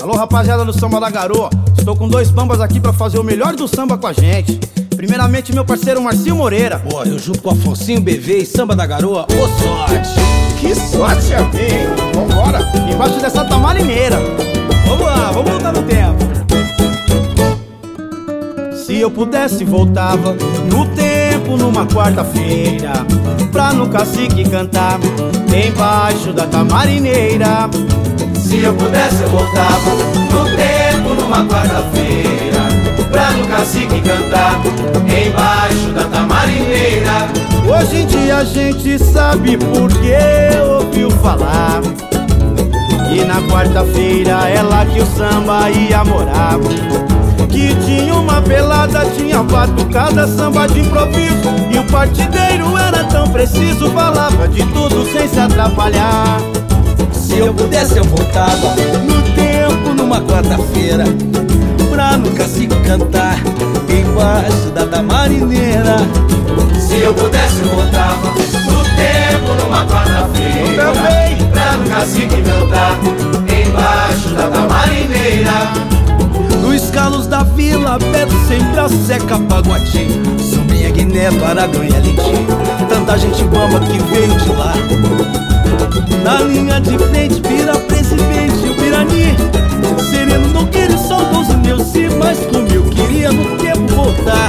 Alô, rapaziada do Samba da Garoa. Estou com dois bambas aqui pra fazer o melhor do samba com a gente. Primeiramente, meu parceiro Marcinho Moreira. Pô, eu junto com Afonsinho BV e Samba da Garoa, ô sorte! Que sorte a mim! Vambora! Embaixo dessa tamarineira. Vamos lá, vamos voltar no tempo. Se eu pudesse, voltava no tempo, numa quarta-feira, pra no cacique cantar embaixo da tamarineira. Se eu pudesse, eu voltava no tempo, numa quarta-feira, pra no cacique cantar embaixo da tamarineira. Hoje em dia a gente sabe porque ouviu falar que na quarta-feira é lá que o samba ia morar. Que tinha uma pelada, tinha batucada, samba de improviso, e o partideiro era tão preciso, falava de tudo sem se atrapalhar. Se eu pudesse, eu voltava no tempo, numa quarta-feira, pra no cacique cantar embaixo da tamarineira. Se eu pudesse, eu voltava no tempo, numa quarta-feira, pra no cacique cantar embaixo da tamarineira. Nos calos da vila, Beto sempre a Seca Pagodinho, Sombrinha, Guineto, Aragão e Alentinho, tanta gente bamba que veio de lá. Na linha de frente, vira presidente, o Pirani Sereno Nogueira e saudoso Neuci, mas como eu queria no tempo voltar.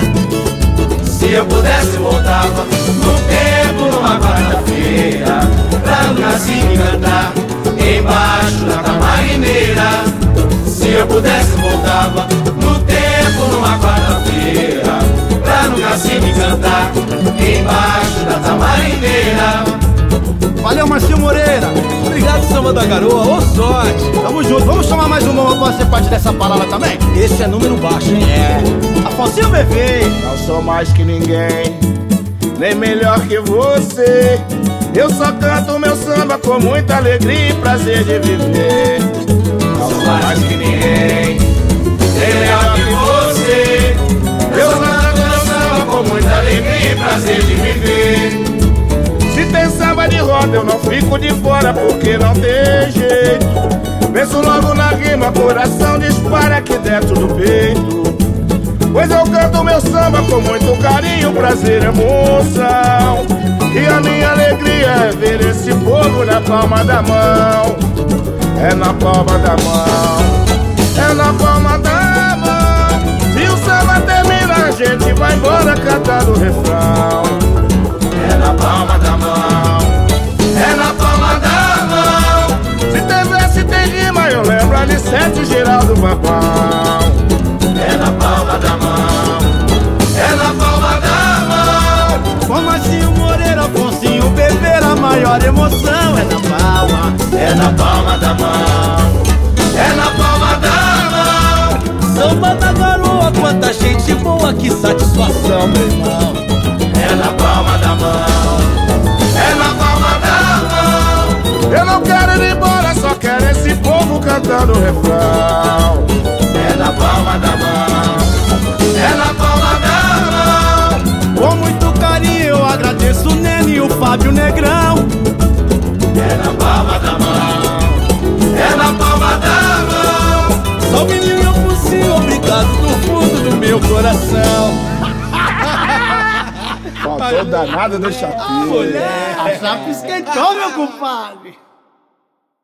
Se eu pudesse, eu voltava no tempo, numa quarta-feira, pra no cacique cantar embaixo da tamarineira. Se eu pudesse, eu voltava no tempo, numa quarta-feira, pra no cacique cantar embaixo da tamarineira. Valeu, Marcinho Moreira. Obrigado, Samba da Garoa, ô sorte! Tamo junto, vamos chamar mais um bamba pra ser parte dessa parada também? Esse é número baixo, hein? Afonsinho BV. Não sou mais que ninguém, nem melhor que você. Eu só canto meu samba com muita alegria e prazer de viver. Não sou mais que ninguém, nem melhor que você. Eu só canto meu samba com muita alegria e prazer de viver. Se tem samba de roda eu não fico de fora porque não tem jeito. Penso logo na rima, coração dispara aqui dentro do peito. Pois eu canto meu samba com muito carinho, prazer e emoção. E a minha alegria é ver esse povo na palma da mão. É na palma da mão, é na palma da mão. Se o samba termina a gente vai embora cantando o refrão. É na palma da mão, é na palma da mão. Se tem verso e tem rima eu lembro Alicete Geraldo Babão. É na palma da mão, é na palma da mão. Com Marcinho Moreira, Afonsinho BV, a maior emoção é na palma. É na palma da mão, é na palma da mão. Samba da Garoa, quanta gente boa, que satisfação, meu irmão. É na palma da mão, é na palma da mão. Eu não quero ir embora, só quero esse povo cantando o refrão. É na palma da mão, é na palma da mão. Com muito carinho eu agradeço o Nene e o Fábio Negrão. É na palma da mão, é na palma da mão. Salve menino Afonsinho, obrigado do fundo do meu coração. Faltou danada do chapéu. A chapa esquentou, meu compadre.